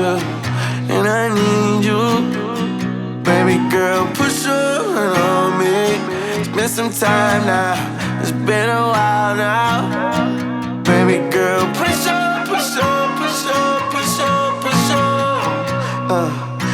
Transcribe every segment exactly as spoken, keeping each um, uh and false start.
you, and I need you. Baby girl, push up on me. It's been some time now, it's been a while now. Baby girl, push up, push up, push up, push up, push up. Uh,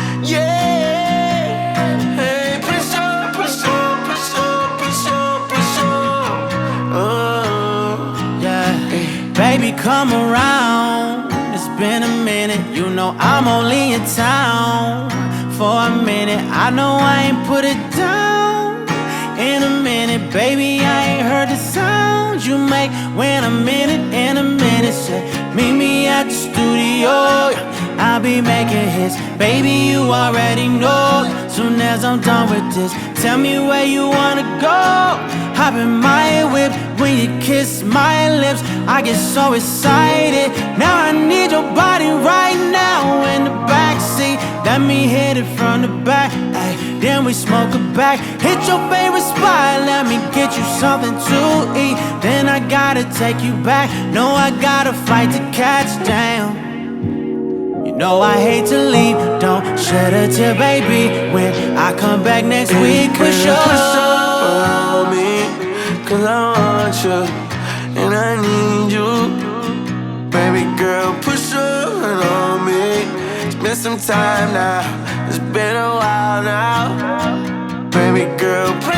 yeah. Hey, push up, push up, push up, push up, push up. Uh, Yeah, baby, come around. It's been a minute, you know I'm only in town for a minute. I know I ain't put it down in a minute, baby. I ain't heard the sound you make when I'm in it. In a minute, say meet me at the studio. I'll be making hits, baby. You already know. Soon as I'm done with this, tell me where you wanna go. Hop in my whip when you kiss my lips. I get so excited. Now I need your body right now in the backseat. Let me hit it from the back, ay, then we smoke a back. Hit your favorite spot, let me get you something to eat. Then I gotta take you back. No, I got a flight to catch down. You know I hate to leave, don't shed a tear, baby. When I come back next week, push up, push up on me, cause I want you, and I need you. Baby girl, push up on me. It's been some time now, it's been a while now. Baby girl, push